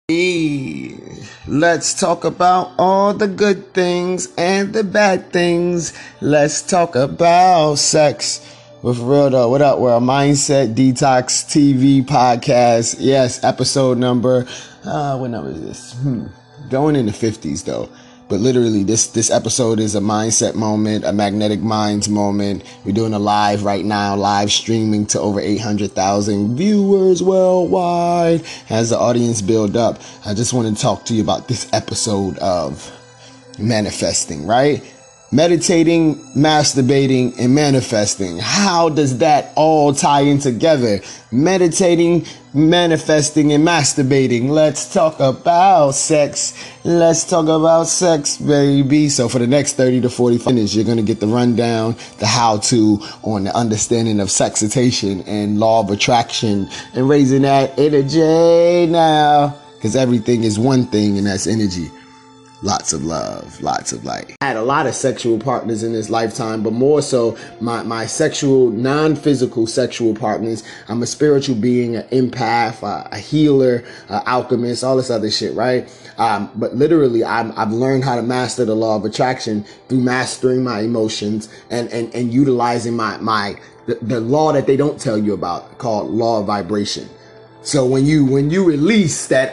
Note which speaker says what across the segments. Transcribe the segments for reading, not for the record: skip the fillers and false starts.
Speaker 1: Let's talk about all the good things and the bad things. Let's talk about sex. With real though, what up? We're a Mindset Detox TV podcast. Yes, episode number, what number is this? Going in the 50s though. But literally, this episode is a mindset moment, a magnetic minds moment. We're doing a live right now, live streaming to over 800,000 viewers worldwide. As the audience build up, I just want to talk to you about this episode of manifesting, right? Meditating, masturbating, and manifesting. How does that all tie in together? Meditating, manifesting, and masturbating. Let's talk about sex. Let's talk about sex, baby. So for the next 30 to 45 minutes, you're going to get the rundown, the how-to on the understanding of sexcitation and law of attraction and raising that energy now. Because everything is one thing, and that's energy. Lots of love, lots of light. I had a lot of sexual partners in this lifetime, but more so my sexual, non-physical sexual partners. I'm a spiritual being, an empath, a healer, an alchemist, all this other shit, right? But literally, I've learned how to master the law of attraction through mastering my emotions and utilizing the law that they don't tell you about, called law of vibration. So when you release that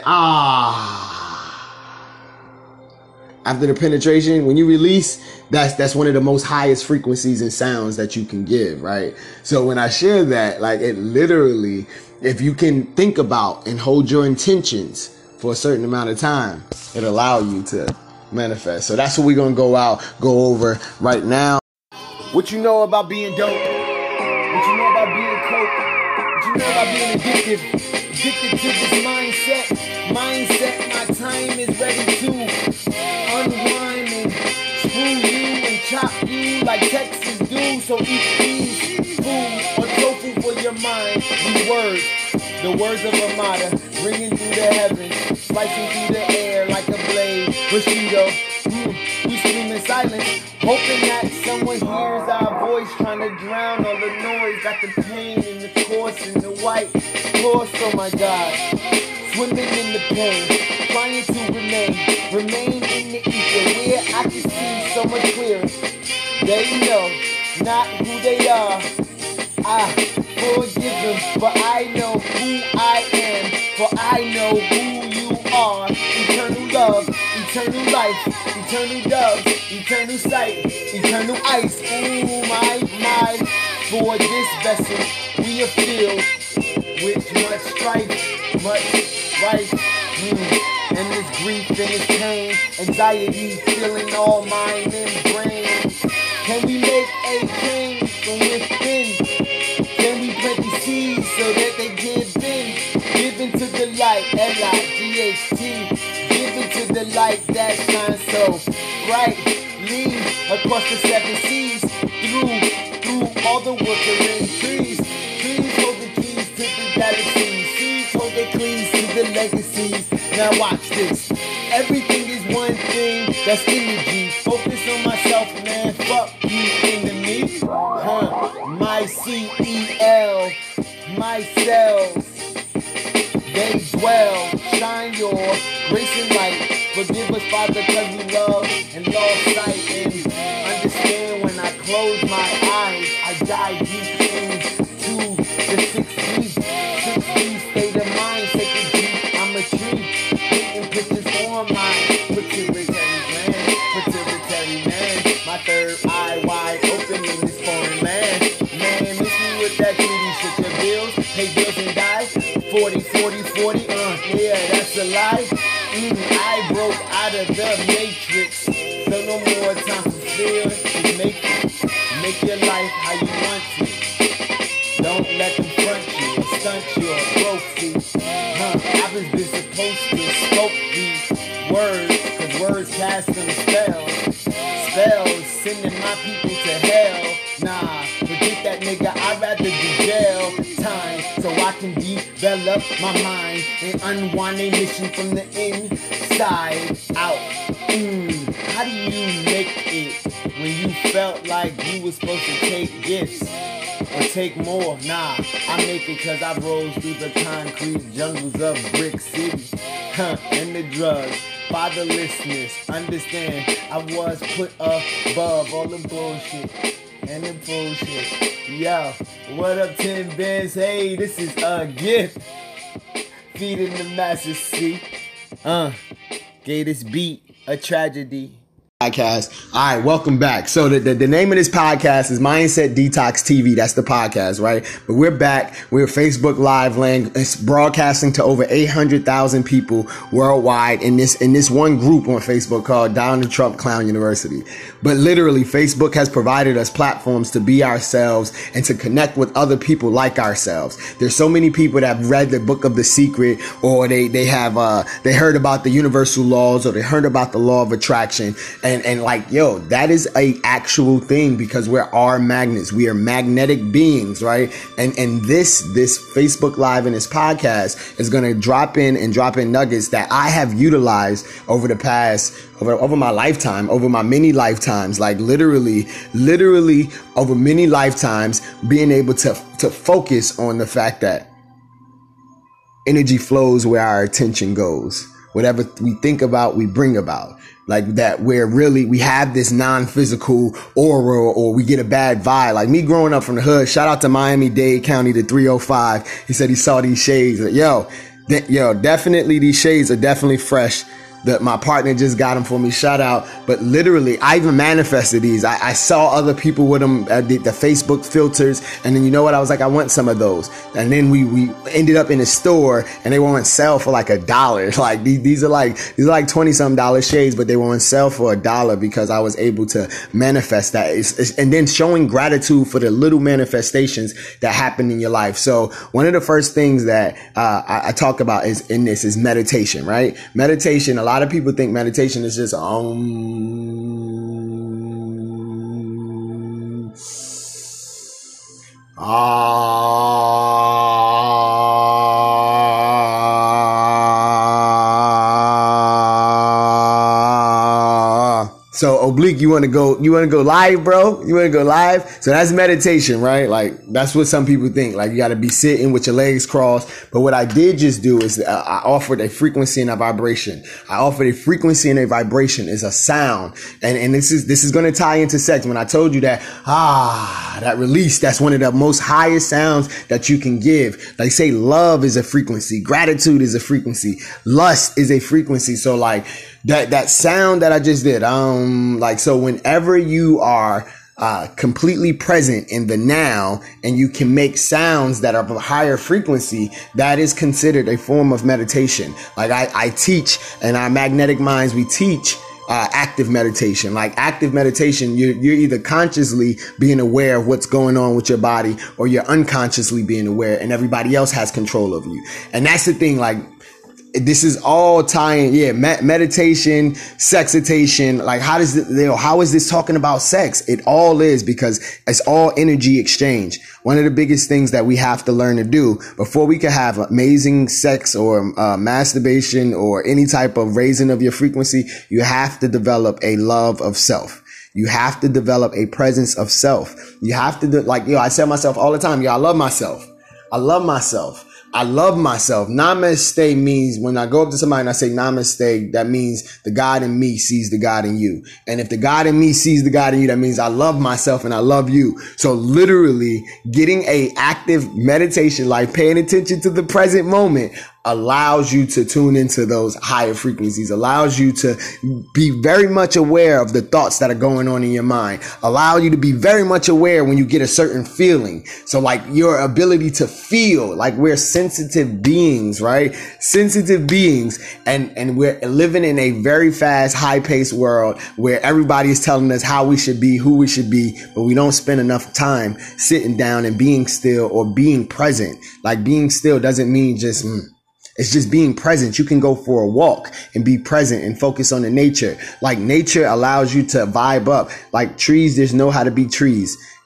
Speaker 1: after the penetration, when you release, that's one of the most highest frequencies and sounds that you can give, right? So when I share that, like, it literally, if you can think about and hold your intentions for a certain amount of time, it'll allow you to manifest. So that's what we're going to go over right now. What you know about being dope? What you know about being coke? What you know about being addicted to this mindset? My time is ready to unwind and screw you and chop you like Texas do. So eat these food or tofu for your mind. These words, the words of Amada, ringing through the heavens, slicing through the air like a blade. Bushido, we scream in silence, hoping that someone hears our voice, trying to drown all the noise. Got the pain in the course in the white horse. Oh my God, swimming in the pain, trying to remain in the ether where I can see so much clearer. They know not who they are. I forgive them, but I know who I am, for I know who you are. Eternal love, eternal life, eternal dove, eternal sight, eternal ice. Ooh, my, for this vessel we are filled with much strife, much strife. And this grief and this pain, anxiety filling all mind and brain. Can we make a change from within? Can we plant these seeds so that they give into the light, L-I-G-H-T, give into the light that shines so brightly across the 7 seas, through all the workering trees hold the keys to the galaxies, seeds hold their keys to the legacies. Now watch this. Everything is one thing, that's energy. Focus on myself, man. Fuck you, enemy. My C-E-L, my cells, they dwell. Shine your grace and light. Forgive us, Father, cause we love and lost sight. And understand when I close my eyes, I dive deep into the 6 feet state of mind, sacred deep. I'm a tree. My third eye wide open in this foreign land. Man, miss me with that cutie shit. Your bills, pay bills and die. 40, yeah, that's a lie. I broke out of the matrix. So no more time for fear. Just make your life how you want to. Don't let them front you or stunt you or broke you. I've been supposed to scope these words, cause words cast them spells, sending my people to hell. Nah, forget that nigga, I'd rather do jail time, so I can develop my mind and unwind a mission from the inside out. How do you make it when you felt like you were supposed to take gifts or take more? Nah, I make it cause I rose through the concrete jungles of Brick City. and the drugs. Fatherlessness, understand, I was put above all the bullshit and the bullshit. Yo, what up, Tim Benz? Hey, this is a gift. Feeding the masses, see? Gave this beat a tragedy. Podcast. All right, welcome back. So the name of this podcast is Mindset Detox TV. That's the podcast, right? But we're back. We're Facebook Live land. It's broadcasting to over 800,000 people worldwide in this one group on Facebook called Donald Trump Clown University. But literally, Facebook has provided us platforms to be ourselves and to connect with other people like ourselves. There's so many people that have read the book of The Secret, or they heard about the universal laws, or they heard about the law of attraction. And like, yo, that is a actual thing, because we're our magnets. We are magnetic beings, right? And this Facebook Live and this podcast is going to drop in nuggets that I have utilized over the past, over my lifetime, over my many lifetimes, like literally over many lifetimes, being able to focus on the fact that energy flows where our attention goes. Whatever we think about, we bring about. Like that, where really we have this non-physical aura, or we get a bad vibe. Like me growing up from the hood, shout out to Miami-Dade County, the 305. He said he saw these shades. Yo, definitely these shades are definitely fresh. My partner just got them for me. Shout out. But literally, I even manifested these. I saw other people with them, the Facebook filters. And then you know what? I was like, I want some of those. And then we ended up in a store and they were on sale for like $1. Like these are like $20-something shades, but they were on sale for $1 because I was able to manifest that. And then showing gratitude for the little manifestations that happen in your life. So one of the first things that I talk about is meditation, right? Meditation. A lot of people think meditation is just So Oblique, you want to go live, bro? You want to go live? So that's meditation, right? Like that's what some people think. Like you got to be sitting with your legs crossed. But what I did just do is I offered a frequency and a vibration. I offered a frequency and a vibration is a sound. And this is going to tie into sex. When I told you that, that release, that's one of the most highest sounds that you can give. Like say love is a frequency. Gratitude is a frequency. Lust is a frequency. So like, that sound that I just did, so whenever you are completely present in the now and you can make sounds that are of a higher frequency, that is considered a form of meditation. Like I teach in our Magnetic Minds, we teach active meditation. Like active meditation, you're either consciously being aware of what's going on with your body, or you're unconsciously being aware and everybody else has control of you. And that's the thing, like, this is all tying, meditation, sexitation. Like, how is this talking about sex? It all is, because it's all energy exchange. One of the biggest things that we have to learn to do before we can have amazing sex or masturbation or any type of raising of your frequency, you have to develop a love of self. You have to develop a presence of self. You have to I tell myself all the time, I love myself. I love myself. I love myself. Namaste means when I go up to somebody and I say namaste, that means the God in me sees the God in you. And if the God in me sees the God in you, that means I love myself and I love you. So literally getting a active meditation, like paying attention to the present moment, allows you to tune into those higher frequencies, allows you to be very much aware of the thoughts that are going on in your mind, allow you to be very much aware when you get a certain feeling. So like your ability to feel, like we're sensitive beings, right? Sensitive beings. And we're living in a very fast, high paced world where everybody is telling us how we should be, who we should be, but we don't spend enough time sitting down and being still or being present. Like being still doesn't mean just, it's just being present. You can go for a walk and be present and focus on the nature. Like nature allows you to vibe up. Like trees just know how to be trees.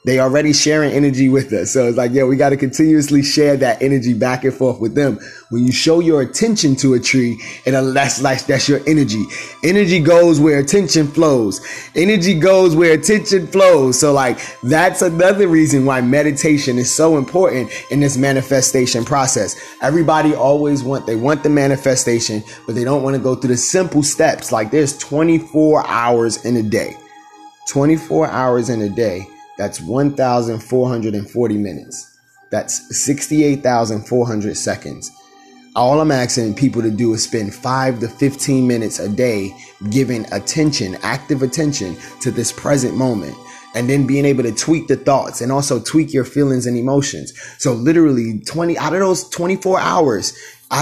Speaker 1: They already sharing energy with us. So it's like, we got to continuously share that energy back and forth with them. When you show your attention to a tree, that's your energy. Energy goes where attention flows. Energy goes where attention flows. So like, that's another reason why meditation is so important in this manifestation process. Everybody always want the manifestation, but they don't want to go through the simple steps. Like there's 24 hours in a day. 24 hours in a day. That's 1,440 minutes. That's 68,400 seconds. All I'm asking people to do is spend 5 to 15 minutes a day giving attention, active attention to this present moment. And then being able to tweak the thoughts and also tweak your feelings and emotions. So literally out of those 24 hours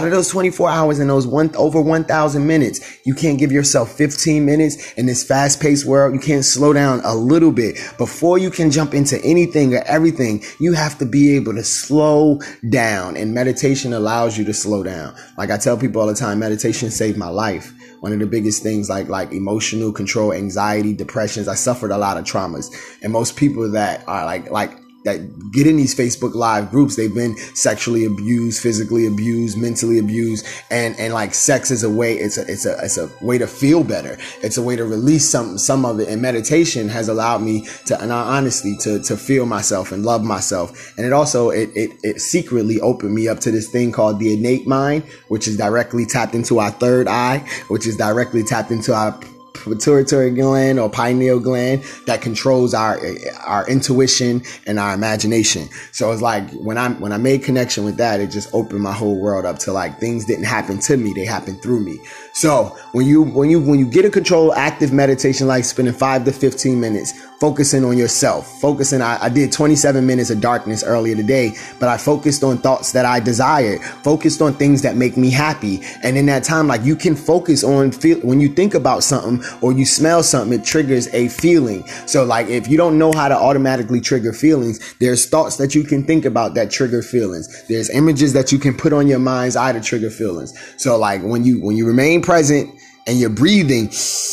Speaker 1: and those over 1,000 minutes, you can't give yourself 15 minutes in this fast paced world. You can't slow down a little bit. Before you can jump into anything or everything, you have to be able to slow down, and meditation allows you to slow down. Like I tell people all the time, meditation saved my life. One of the biggest things like emotional control, anxiety, depressions. I suffered a lot of traumas, and most people that are like that get in these Facebook Live groups, they've been sexually abused, physically abused, mentally abused, and like sex is a way, it's a way to feel better. It's a way to release some of it. And meditation has allowed me to, in all honesty, to feel myself and love myself. And it also, it secretly opened me up to this thing called the innate mind, which is directly tapped into our third eye, which is directly tapped into our pituitary gland or pineal gland that controls our intuition and our imagination. So it's like when I made connection with that, it just opened my whole world up to like things didn't happen to me, they happened through me. So when you get a controlled active meditation, like spending 5 to 15 minutes focusing on yourself, I did 27 minutes of darkness earlier today, but I focused on thoughts that I desired, focused on things that make me happy. And in that time, like you can focus on when you think about something or you smell something, it triggers a feeling. So like if you don't know how to automatically trigger feelings, there's thoughts that you can think about that trigger feelings. There's images that you can put on your mind's eye to trigger feelings. So like when you remain present and you're breathing,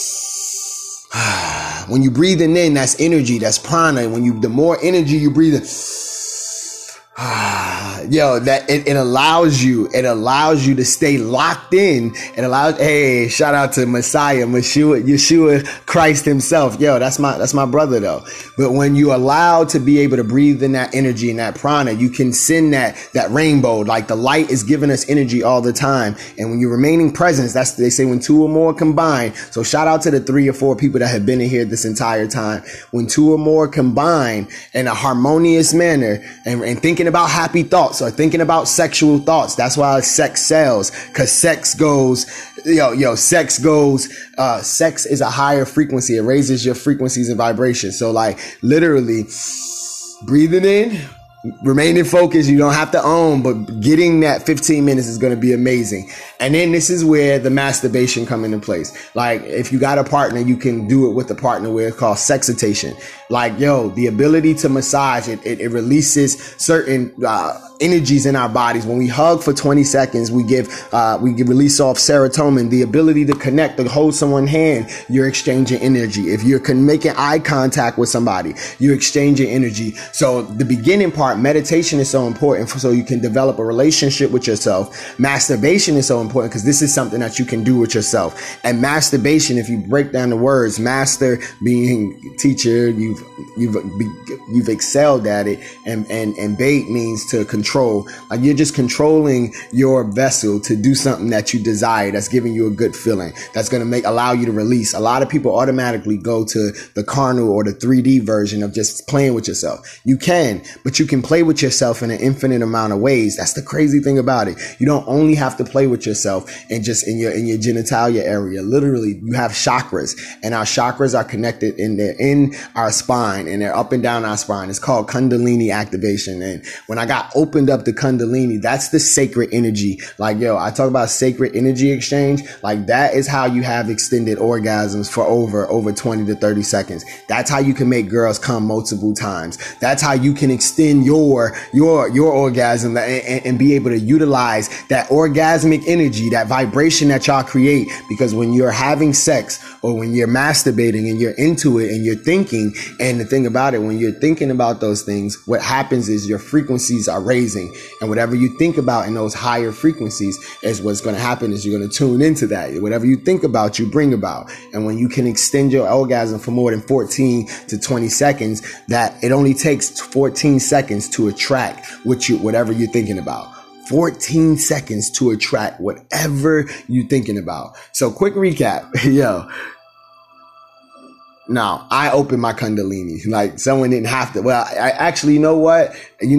Speaker 1: when you breathing in, that's energy, that's prana. The more energy you breathe in, that it allows you to stay locked in. It allows, hey, shout out to Messiah, Yeshua Christ himself. That's my brother though. But when you allow to be able to breathe in that energy and that prana, you can send that rainbow. Like the light is giving us energy all the time. And when you're remaining present, they say when 2 or more combine. So shout out to the 3 or 4 people that have been in here this entire time. When 2 or more combine in a harmonious manner and thinking about happy thoughts or thinking about sexual thoughts. That's why sex sells, because sex is a higher frequency. It raises your frequencies and vibrations. So like literally breathing in, remaining focused. You don't have to own, but getting that 15 minutes is going to be amazing. And then this is where the masturbation come into place. Like if you got a partner, you can do it with a partner where it's called sexcitation. Like, the ability to massage it releases certain energies in our bodies. When we hug for 20 seconds, we release off serotonin, the ability to connect, to hold someone's hand. You're exchanging energy. If you're making eye contact with somebody, you're exchanging energy. So the beginning part, meditation is so important so you can develop a relationship with yourself. Masturbation is so important because this is something that you can do with yourself. And masturbation, if you break down the words, master being teacher, you've excelled at it, and bait means to control. Like you're just controlling your vessel to do something that you desire, that's giving you a good feeling, that's going to allow you to release. A lot of people automatically go to the carnal or the 3D version of just playing with yourself. You can, but you can play with yourself in an infinite amount of ways. That's the crazy thing about it. You don't only have to play with yourself and just in your genitalia area. Literally, you have chakras, and our chakras are connected in our spine, and they're up and down our spine. It's called Kundalini activation. And when I got opened up to Kundalini, that's the sacred energy. Like, I talk about sacred energy exchange. Like that is how you have extended orgasms for over 20 to 30 seconds. That's how you can make girls come multiple times. That's how you can extend your orgasm and be able to utilize that orgasmic energy, that vibration that y'all create. Because when you're having sex or when you're masturbating and you're into it and you're thinking, and the thing about it, when you're thinking about those things, what happens is your frequencies are raising, and whatever you think about in those higher frequencies is what's going to happen is you're going to tune into that. Whatever you think about, you bring about. And when you can extend your orgasm for more than 14 to 20 seconds, that it only takes 14 seconds to attract whatever you're thinking about. 14 seconds to attract whatever you're thinking about. So quick recap. Yo. Now, I opened my Kundalini. Like, someone didn't have to. Well, I actually, you know what?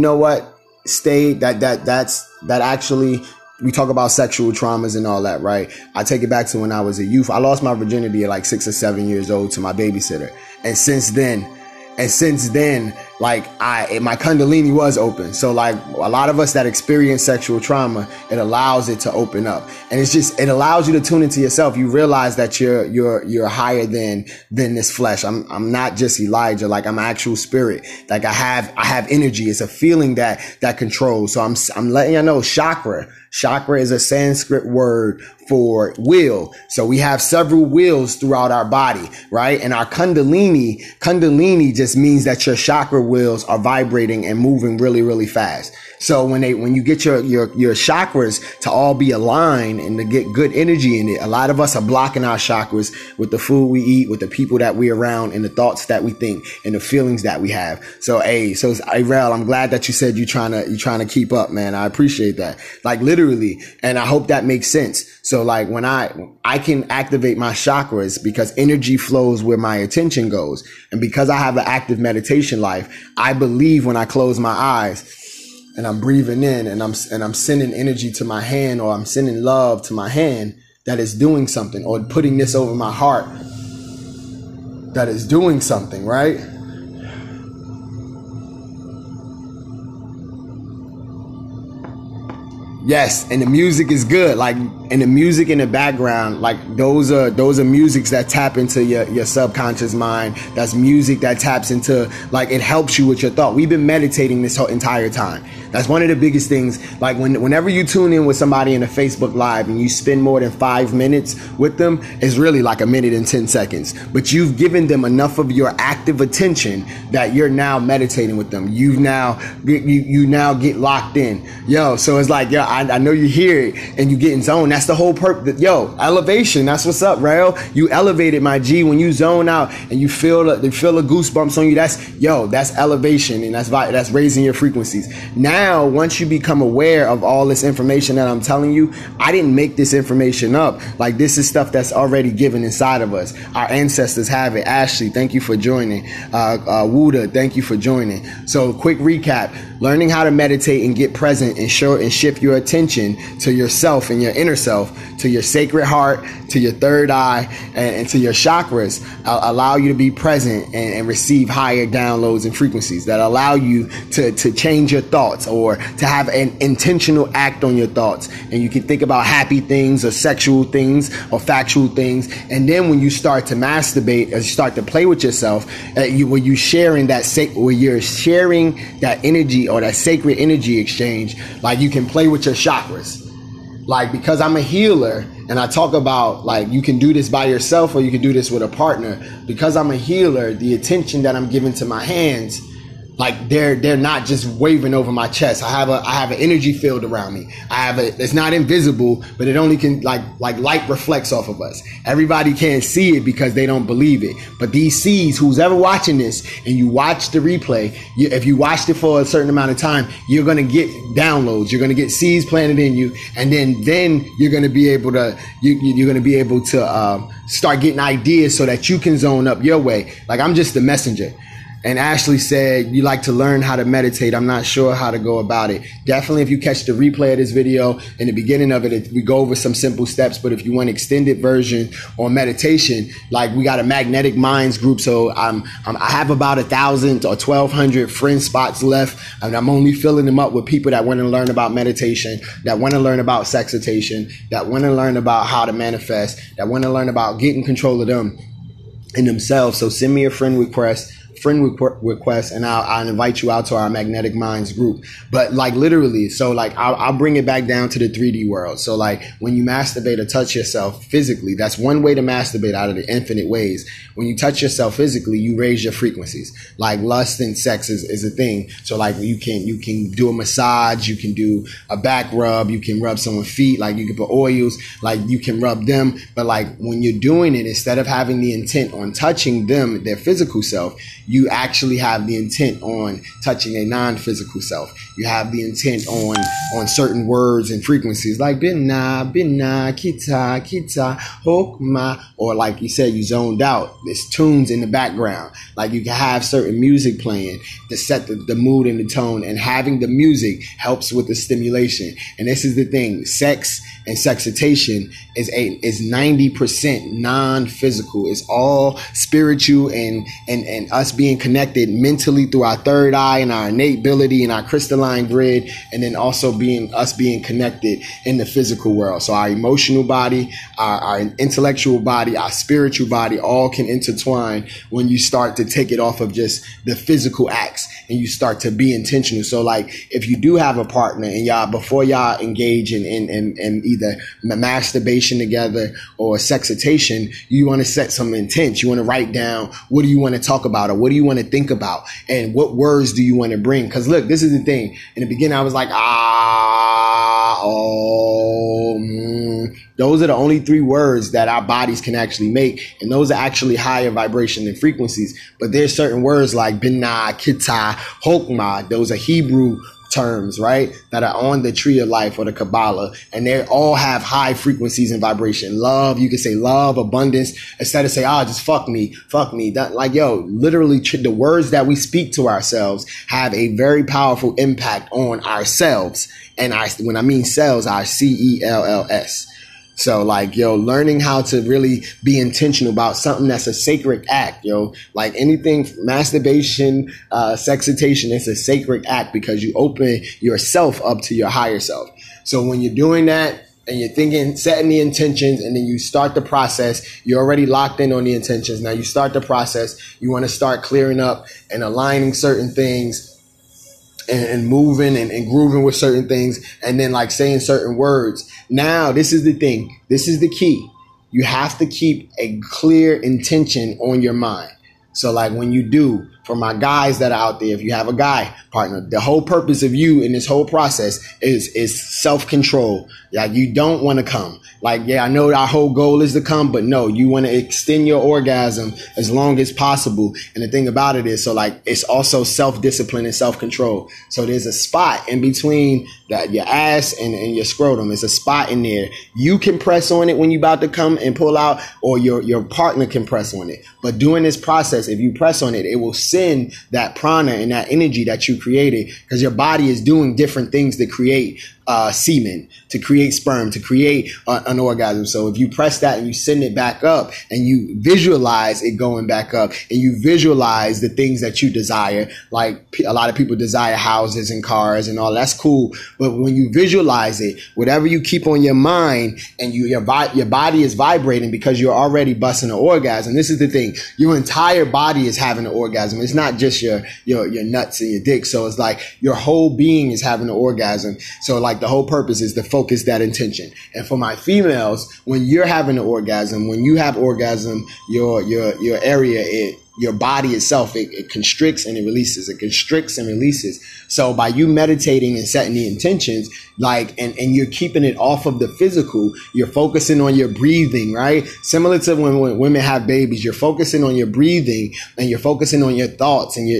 Speaker 1: That actually, we talk about sexual traumas and all that, right? I take it back to when I was a youth. I lost my virginity at like 6 or 7 years old to my babysitter. And since then, like my Kundalini was open. So like a lot of us that experience sexual trauma, it allows it to open up. And it allows you to tune into yourself. You realize that you're higher than this flesh. I'm not just Elijah. Like, I'm an actual spirit. Like, I have energy. It's a feeling that controls. So I'm letting you know, chakra. Chakra is a Sanskrit word for wheel. So we have several wheels throughout our body, right? And our Kundalini just means that your chakra wheels are vibrating and moving really, really fast. So when you get your chakras to all be aligned and to get good energy in it, a lot of us are blocking our chakras with the food we eat, with the people that we're around, and the thoughts that we think, and the feelings that we have. So, Rel, I'm glad that you said you're trying to keep up, man. I appreciate that. Like, literally. And I hope that makes sense. So like, when I can activate my chakras because energy flows where my attention goes. And because I have an active meditation life, I believe when I close my eyes and I'm breathing in and I'm sending energy to my hand, or I'm sending love to my hand, that is doing something, or putting this over my heart, that is doing something, right? Yes, and the music is good. Like, and the music in the background, like those are musics that tap into your subconscious mind. That's music that taps into, like, it helps you with your thought. We've been meditating this whole entire time. That's one of the biggest things. Like, whenever you tune in with somebody in a Facebook Live and you spend more than 5 minutes with them, it's really like 1 minute and 10 seconds. But you've given them enough of your active attention that you're now meditating with them. You now get locked in. Yo, so it's like, yo, I know you hear it and you get in zone. That's the whole purpose. Yo, elevation. That's what's up, Rael. You elevated, my G. When you zone out and you feel the goosebumps on you, that's elevation, and that's raising your frequencies. Now, once you become aware of all this information that I'm telling you, I didn't make this information up. Like, this is stuff that's already given inside of us. Our ancestors have it. Ashley, thank you for joining. Wuda, thank you for joining. So, quick recap: learning how to meditate and get present and shift your attention to yourself and your inner self, to your sacred heart, to your third eye, and to your chakras, allow you to be present and receive higher downloads and frequencies that allow you to change your thoughts, or to have an intentional act on your thoughts. And you can think about happy things or sexual things or factual things. And then when you start to masturbate, as you start to play with yourself, when you're sharing that energy, or that sacred energy exchange, like, you can play with your chakras. Like, because I'm a healer, and I talk about, like, you can do this by yourself or you can do this with a partner. Because I'm a healer, the attention that I'm giving to my hands, like, they're not just waving over my chest. I have an energy field around me. It's not invisible, but it only can, like light reflects off of us. Everybody can't see it because they don't believe it. But these seeds, who's ever watching this and you watch the replay, if you watched it for a certain amount of time, you're going to get downloads. You're going to get seeds planted in you. And then you're going to be able to, you're going to be able to start getting ideas so that you can zone up your way. Like, I'm just the messenger. And Ashley said, you like to learn how to meditate. I'm not sure how to go about it. Definitely, if you catch the replay of this video, in the beginning of it, we go over some simple steps. But if you want extended version on meditation, like, we got a Magnetic Minds group. So I have about 1,000 or 1,200 friend spots left. And I'm only filling them up with people that want to learn about meditation, that want to learn about sexcitation, that want to learn about how to manifest, that want to learn about getting control of them and themselves. So send me a friend request. request, and I'll invite you out to our Magnetic Minds group. But like literally, so like I'll bring it back down to the 3D world. So like when you masturbate or touch yourself physically, that's one way to masturbate out of the infinite ways. When you touch yourself physically, you raise your frequencies. Like lust and sex is a thing. So like you can do a massage, you can do a back rub, you can rub someone's feet, like you can put oils, like you can rub them. But like when you're doing it, instead of having the intent on touching them, their physical self, you actually have the intent on touching a non-physical self. You have the intent on certain words and frequencies like binna, kita, kita, hokma, or like you said, you zoned out. There's tunes in the background. Like you can have certain music playing to set the mood and the tone, and having the music helps with the stimulation. And this is the thing, sex and sexcitation is 90% non-physical. It's all spiritual and us being connected mentally through our third eye and our innate ability and our crystalline grid, and then also being connected in the physical world. So our emotional body, our intellectual body, our spiritual body, all can intertwine when you start to take it off of just the physical acts and you start to be intentional. So like if you do have a partner and before y'all engage in either masturbation together or sexcitation, you want to set some intent. You want to write down, what do you want to talk about, or what do you want to think about, and what words do you want to bring? Because look, this is the thing. In the beginning, I was like, those are the only 3 words that our bodies can actually make. And those are actually higher vibration and frequencies. But there's certain words like binah, kita, hokmah. Those are Hebrew terms, right? That are on the tree of life or the Kabbalah. And they all have high frequencies and vibration. Love, you can say love, abundance, instead of say, just fuck me. That, like, literally the words that we speak to ourselves have a very powerful impact on ourselves. And when I mean cells, our cells. So like, learning how to really be intentional about something that's a sacred act, like anything, masturbation, sexcitation, it's a sacred act because you open yourself up to your higher self. So when you're doing that and you're thinking, setting the intentions, and then you start the process, you're already locked in on the intentions. Now you start the process, you want to start clearing up and aligning certain things, and moving and grooving with certain things, and then like saying certain words. Now, this is the thing. This is the key. You have to keep a clear intention on your mind. So like when you do, for my guys that are out there, if you have a guy partner, the whole purpose of you in this whole process is self-control. Like you don't want to come. Like, I know our whole goal is to come, but no, you want to extend your orgasm as long as possible. And the thing about it is, so like, it's also self-discipline and self-control. So there's a spot in between your ass and your scrotum. There's a spot in there. You can press on it when you're about to come and pull out, or your partner can press on it. But during this process, if you press on it, it will send that prana and that energy that you created, because your body is doing different things to create semen, to create sperm, to create an orgasm. So if you press that and you send it back up and you visualize it going back up and you visualize the things that you desire, like a lot of people desire houses and cars and all, that's cool. But when you visualize it, whatever you keep on your mind and your body is vibrating because you're already busting an orgasm. This is the thing. Your entire body is having an orgasm. It's not just your nuts and your dick. So it's like your whole being is having an orgasm. So like the whole purpose is to focus that intention. And for my females, when you're having an orgasm, when you have orgasm, your area, your body itself, it constricts and it releases. It constricts and releases. So by you meditating and setting the intentions, like, and you're keeping it off of the physical, you're focusing on your breathing, right? Similar to when women have babies, you're focusing on your breathing and you're focusing on your thoughts, and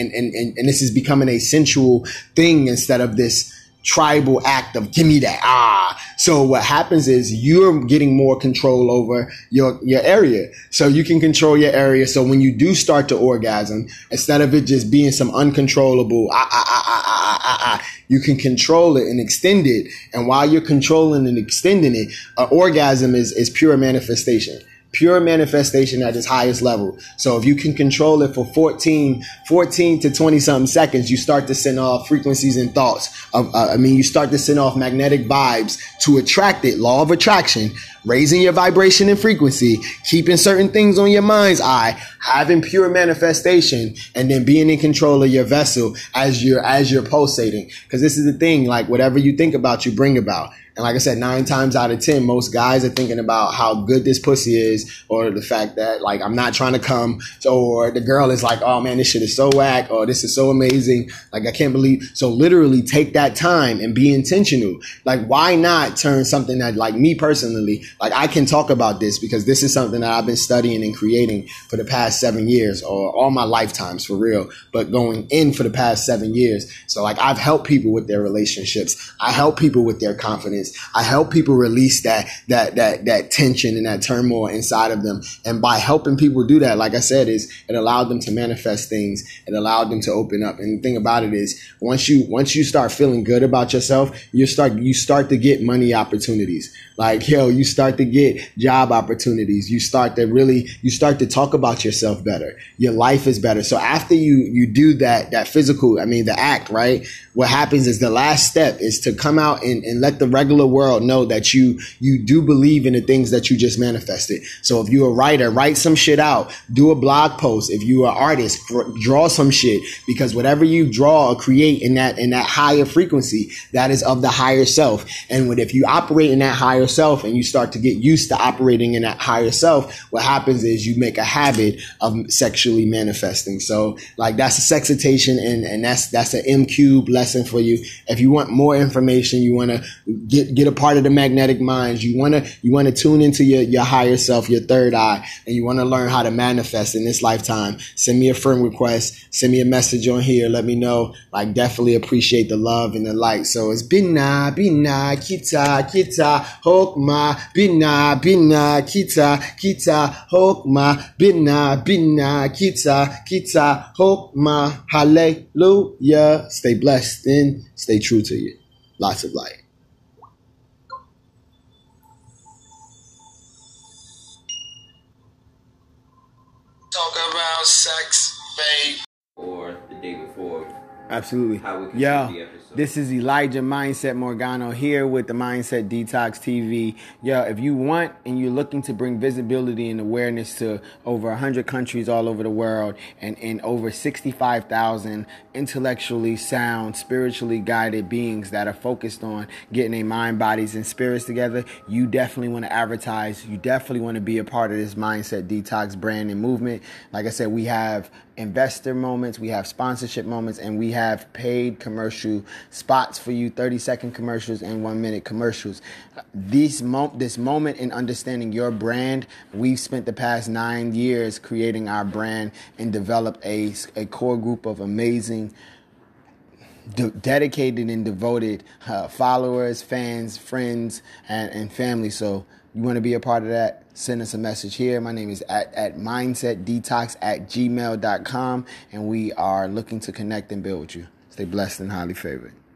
Speaker 1: and this is becoming a sensual thing instead of this tribal act of give me that. So what happens is you're getting more control over your area. So you can control your area. So when you do start to orgasm, instead of it just being some uncontrollable you can control it and extend it. And while you're controlling and extending it, orgasm is pure manifestation. pure manifestation at its highest level. So if you can control it for 14 to 20 something seconds, you start to send off frequencies and thoughts you start to send off magnetic vibes to attract it. Law of attraction, raising your vibration and frequency, keeping certain things on your mind's eye, having pure manifestation, and then being in control of your vessel as you're pulsating. Because this is the thing, like whatever you think about, you bring about. And like I said, 9 times out of 10, most guys are thinking about how good this pussy is, or the fact that like I'm not trying to come, or the girl is like, oh man, this shit is so whack, or this is so amazing, like I can't believe. So literally take that time and be intentional. Like why not turn something that, like me personally, like I can talk about this because this is something that I've been studying and creating for the past 7 years, or all my lifetimes for real, but going in for the past 7 years. So like I've helped people with their relationships. I help people with their confidence. I help people release that tension and that turmoil inside of them. And by helping people do that, like I said, it allowed them to manifest things. It allowed them to open up. And the thing about it is once you start feeling good about yourself, you start to get money opportunities. Like, you start to get job opportunities. You start to talk about yourself better. Your life is better. So after you do that physical, the act, right? What happens is the last step is to come out and let the regular world know that you do believe in the things that you just manifested. So if you're a writer, write some shit out, do a blog post. If you're an artist, draw some shit, because whatever you draw or create in that higher frequency, that is of the higher self. And if you operate in that higher self and you start to get used to operating in that higher self, what happens is you make a habit of sexually manifesting. So like that's a sexcitation, and that's an M-Cube lesson for you. If you want more information, you want to get a part of the magnetic minds, you want to tune into your higher self, your third eye, and you want to learn how to manifest in this lifetime, send me a friend request, send me a message on here, let me know. Like definitely appreciate the love and the like. So it's bina kita hokma, bina kita hokma, bina kita hokma. Hallelujah. Stay blessed and stay true to you. Lots of light.
Speaker 2: Talk about sex, babe. Or the day before.
Speaker 1: Absolutely. This is Elijah Mindset Morgano here with the Mindset Detox TV. If you want and you're looking to bring visibility and awareness to over 100 countries all over the world, and in over 65,000 intellectually sound, spiritually guided beings that are focused on getting their mind, bodies, and spirits together, you definitely want to advertise. You definitely want to be a part of this Mindset Detox brand and movement. Like I said, we have investor moments, we have sponsorship moments, and we have paid commercial spots for you, 30-second commercials and 1-minute commercials. This moment in understanding your brand, we've spent the past 9 years creating our brand and developed a core group of amazing, dedicated and devoted followers, fans, friends, and family. So you want to be a part of that? Send us a message here. My name is at mindsetdetox@gmail.com, and we are looking to connect and build with you. Stay blessed and highly favored.